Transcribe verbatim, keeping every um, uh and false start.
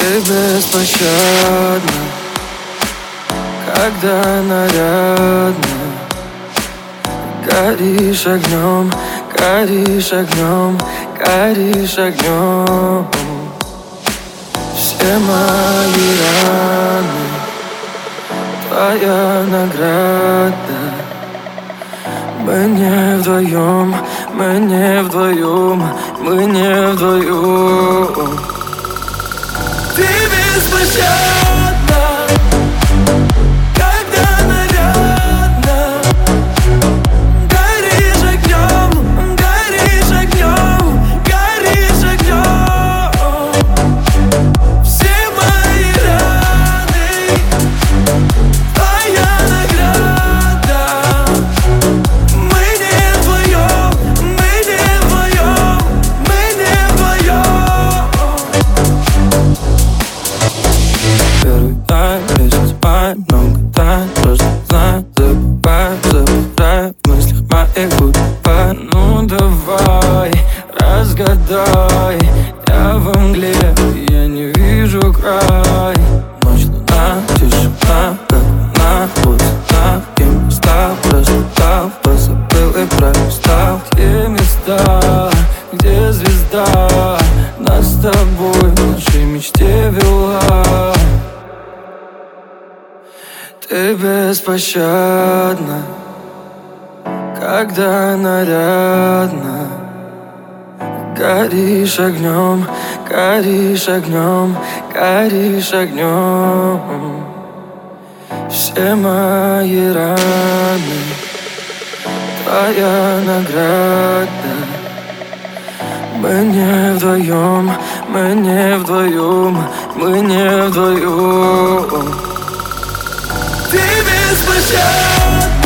Ты беспощадна, когда нарядна. Горишь огнем, горишь огнем, горишь огнем. Все мои раны твоя награда. Мы не вдвоем, мы не вдвоем, мы не вдвоем. Ты беспощадна, когда нарядна. Горишь огнем, горишь огнем, горишь огнем. Все мои раны твоя награда. Мы не вдвоем, мы не вдвоем, мы не вдвоем. Первый тайм, месяц май, много тайн, просто знай, забывай, забывай в мыслях моих goodbye. Ну давай, разгадай, я в мгле, я не вижу край. Ночь, луна, тишина, как она, вот знак, кем я стал, просчитал, позабыл и пролистал. Те места, где звезда нас с тобой в нашей мечте вела. Ты беспощадна, когда нарядна. Горишь огнем, горишь огнем, горишь огнем. Все мои раны твоя награда. Мы не вдвоем, мы не вдвоем, мы не вдвоем. Ты беспощадна.